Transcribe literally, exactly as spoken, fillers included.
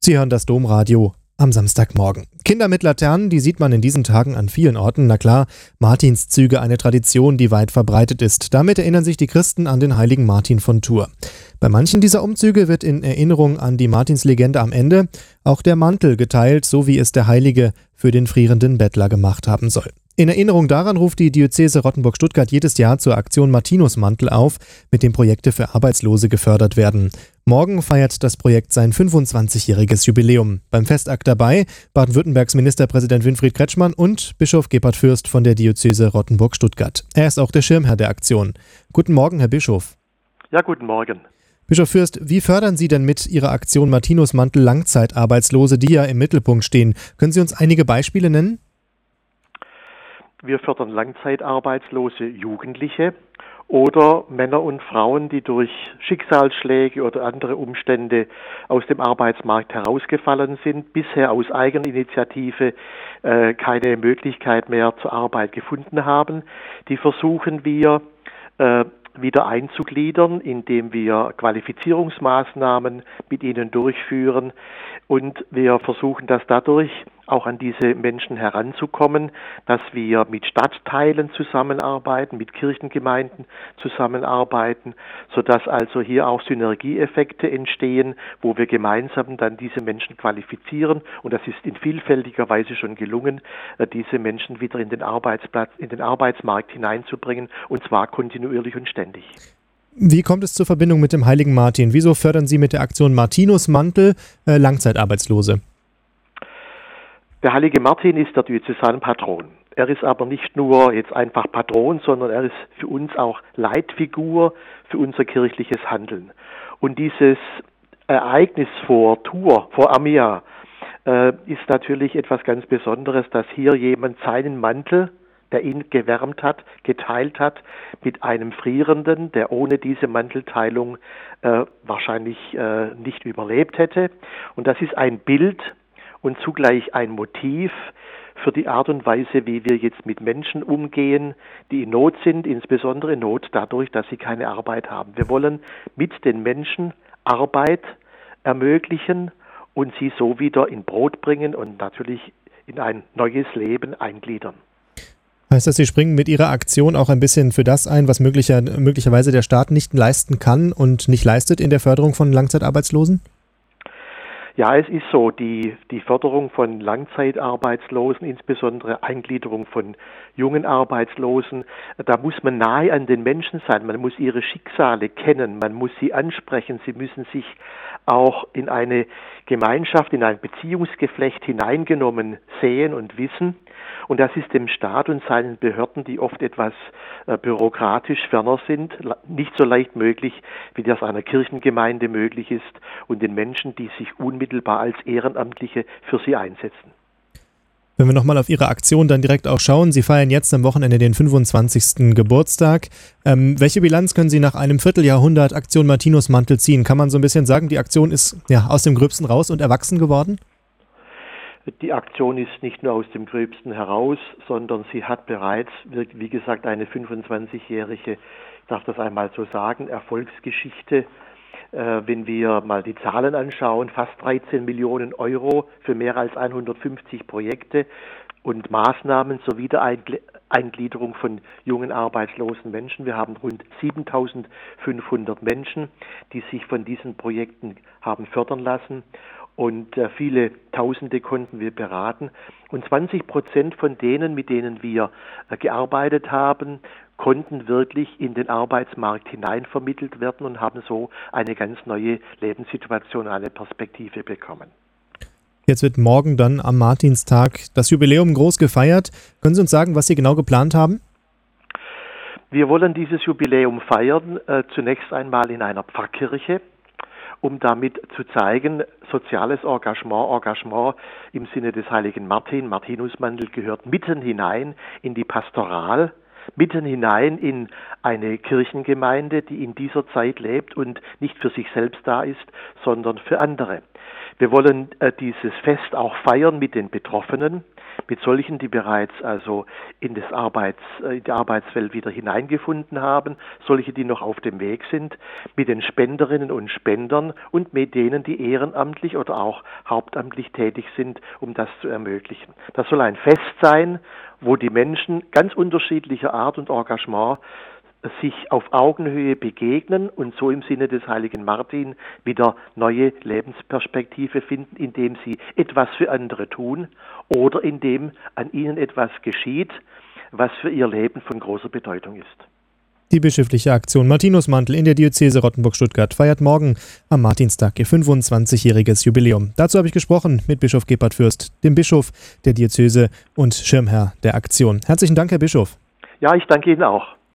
Sie hören das Domradio am Samstagmorgen. Kinder mit Laternen, die sieht man in diesen Tagen an vielen Orten. Na klar, Martinszüge, eine Tradition, die weit verbreitet ist. Damit erinnern sich die Christen an den heiligen Martin von Tours. Bei manchen dieser Umzüge wird in Erinnerung an die Martinslegende am Ende auch der Mantel geteilt, so wie es der Heilige für den frierenden Bettler gemacht haben soll. In Erinnerung daran ruft die Diözese Rottenburg-Stuttgart jedes Jahr zur Aktion Martinusmantel auf, mit dem Projekte für Arbeitslose gefördert werden. Morgen feiert das Projekt sein fünfundzwanzigjähriges Jubiläum. Beim Festakt dabei Baden-Württembergs Ministerpräsident Winfried Kretschmann und Bischof Gebhard Fürst von der Diözese Rottenburg-Stuttgart. Er ist auch der Schirmherr der Aktion. Guten Morgen, Herr Bischof. Ja, guten Morgen. Bischof Fürst, wie fördern Sie denn mit Ihrer Aktion Martinusmantel Langzeitarbeitslose, die ja im Mittelpunkt stehen? Können Sie uns einige Beispiele nennen? Wir fördern langzeitarbeitslose Jugendliche oder Männer und Frauen, die durch Schicksalsschläge oder andere Umstände aus dem Arbeitsmarkt herausgefallen sind, bisher aus eigener Initiative äh, keine Möglichkeit mehr zur Arbeit gefunden haben. Die versuchen wir äh, wieder einzugliedern, indem wir Qualifizierungsmaßnahmen mit ihnen durchführen, und wir versuchen, dass dadurch auch an diese Menschen heranzukommen, dass wir mit Stadtteilen zusammenarbeiten, mit Kirchengemeinden zusammenarbeiten, sodass also hier auch Synergieeffekte entstehen, wo wir gemeinsam dann diese Menschen qualifizieren, und das ist in vielfältiger Weise schon gelungen, diese Menschen wieder in den Arbeitsplatz, in den Arbeitsmarkt hineinzubringen, und zwar kontinuierlich und ständig. Wie kommt es zur Verbindung mit dem heiligen Martin? Wieso fördern Sie mit der Aktion Martinusmantel äh, Langzeitarbeitslose? Der heilige Martin ist der Diözesanpatron. Er ist aber nicht nur jetzt einfach Patron, sondern er ist für uns auch Leitfigur für unser kirchliches Handeln. Und dieses Ereignis vor Tours, vor Amiens, äh, ist natürlich etwas ganz Besonderes, dass hier jemand seinen Mantel, der ihn gewärmt hat, geteilt hat mit einem Frierenden, der ohne diese Mantelteilung äh, wahrscheinlich äh, nicht überlebt hätte. Und das ist ein Bild und zugleich ein Motiv für die Art und Weise, wie wir jetzt mit Menschen umgehen, die in Not sind, insbesondere in Not dadurch, dass sie keine Arbeit haben. Wir wollen mit den Menschen Arbeit ermöglichen und sie so wieder in Brot bringen und natürlich in ein neues Leben eingliedern. Heißt das, Sie springen mit Ihrer Aktion auch ein bisschen für das ein, was möglicher, möglicherweise der Staat nicht leisten kann und nicht leistet in der Förderung von Langzeitarbeitslosen? Ja, es ist so, die, die Förderung von Langzeitarbeitslosen, insbesondere Eingliederung von jungen Arbeitslosen, da muss man nahe an den Menschen sein, man muss ihre Schicksale kennen, man muss sie ansprechen, sie müssen sich auch in eine Gemeinschaft, in ein Beziehungsgeflecht hineingenommen sehen und wissen. Und das ist dem Staat und seinen Behörden, die oft etwas äh, bürokratisch ferner sind, nicht so leicht möglich, wie das einer Kirchengemeinde möglich ist und den Menschen, die sich unmittelbar als Ehrenamtliche für sie einsetzen. Wenn wir nochmal auf Ihre Aktion dann direkt auch schauen, Sie feiern jetzt am Wochenende den fünfundzwanzigsten Geburtstag. Ähm, welche Bilanz können Sie nach einem Vierteljahrhundert Aktion Martinusmantel ziehen? Kann man so ein bisschen sagen, die Aktion ist ja aus dem Gröbsten raus und erwachsen geworden? Die Aktion ist nicht nur aus dem Gröbsten heraus, sondern sie hat bereits, wie gesagt, eine fünfundzwanzigjährige, ich darf das einmal so sagen, Erfolgsgeschichte. Äh, wenn wir mal die Zahlen anschauen, fast dreizehn Millionen Euro für mehr als hundertfünfzig Projekte und Maßnahmen zur Wiedereingliederung von jungen arbeitslosen Menschen. Wir haben rund siebentausendfünfhundert Menschen, die sich von diesen Projekten haben fördern lassen. Und äh, viele Tausende konnten wir beraten. Und zwanzig Prozent von denen, mit denen wir äh, gearbeitet haben, konnten wirklich in den Arbeitsmarkt hineinvermittelt werden und haben so eine ganz neue Lebenssituation, eine Perspektive bekommen. Jetzt wird morgen dann am Martinstag das Jubiläum groß gefeiert. Können Sie uns sagen, was Sie genau geplant haben? Wir wollen dieses Jubiläum feiern, äh, zunächst einmal in einer Pfarrkirche, um damit zu zeigen, soziales Engagement, Engagement im Sinne des heiligen Martin, Martinusmantel gehört mitten hinein in die Pastoral, mitten hinein in eine Kirchengemeinde, die in dieser Zeit lebt und nicht für sich selbst da ist, sondern für andere. Wir wollen äh, dieses Fest auch feiern mit den Betroffenen, mit solchen, die bereits also in, das Arbeits, in die Arbeitswelt wieder hineingefunden haben, solche, die noch auf dem Weg sind, mit den Spenderinnen und Spendern und mit denen, die ehrenamtlich oder auch hauptamtlich tätig sind, um das zu ermöglichen. Das soll ein Fest sein, wo die Menschen ganz unterschiedlicher Art und Engagement sich auf Augenhöhe begegnen und so im Sinne des heiligen Martin wieder neue Lebensperspektive finden, indem sie etwas für andere tun oder indem an ihnen etwas geschieht, was für ihr Leben von großer Bedeutung ist. Die bischöfliche Aktion Martinusmantel in der Diözese Rottenburg-Stuttgart feiert morgen am Martinstag ihr fünfundzwanzigjähriges Jubiläum. Dazu habe ich gesprochen mit Bischof Gebhard Fürst, dem Bischof der Diözese und Schirmherr der Aktion. Herzlichen Dank, Herr Bischof. Ja, ich danke Ihnen auch.